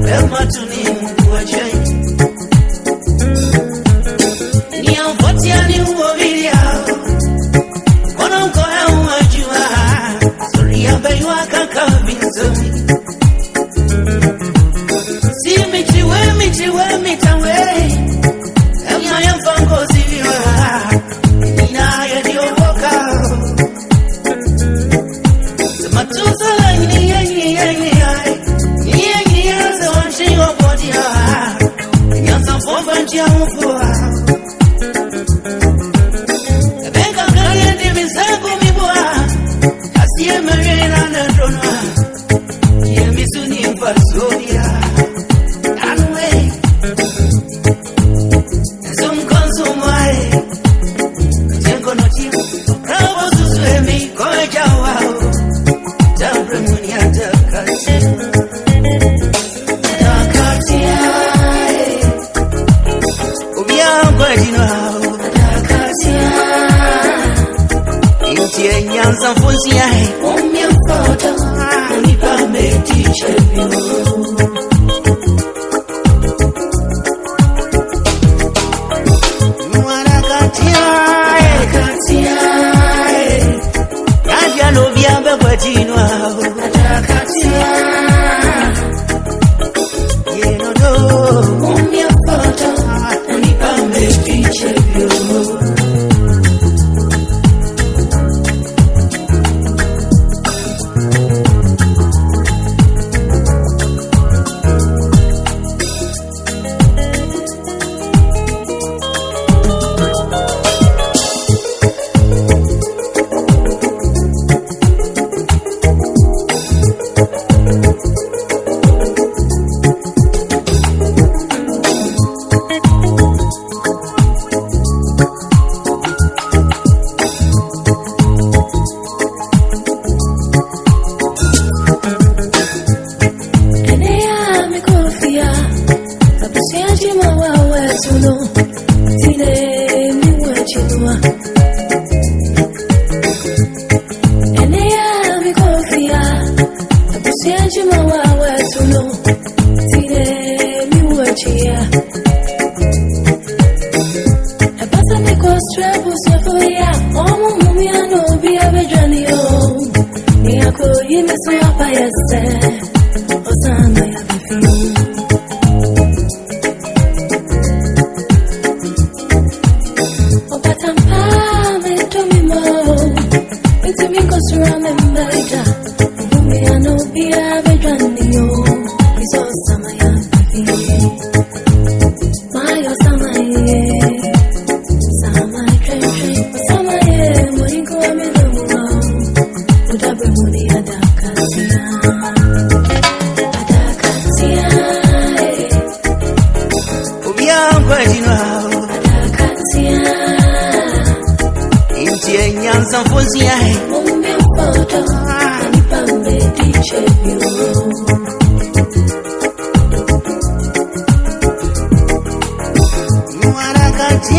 Emma to me, what you Niam Fotiani Wovidia. One uncle, how much you are. Sorry, I bet you are coming to me. See me, meet away. And I am from Cosivia. Nina, you walk out. The Matusa, so I'm she your body. You're some 4 for the bank of Galian, they will say, I see a marine on the throne. Hear me soon in Vasonia. Some fancy eye, on your photo, only by me teacher you. What I got here, I know be a Babatino. You know, on your photo, only by me teacher you.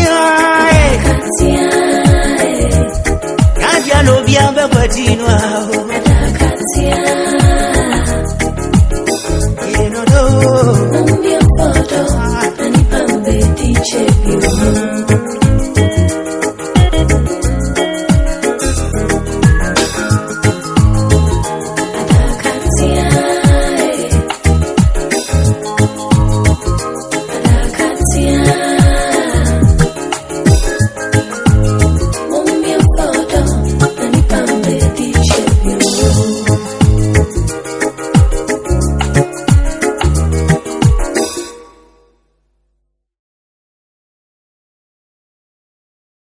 I know be a Babatino.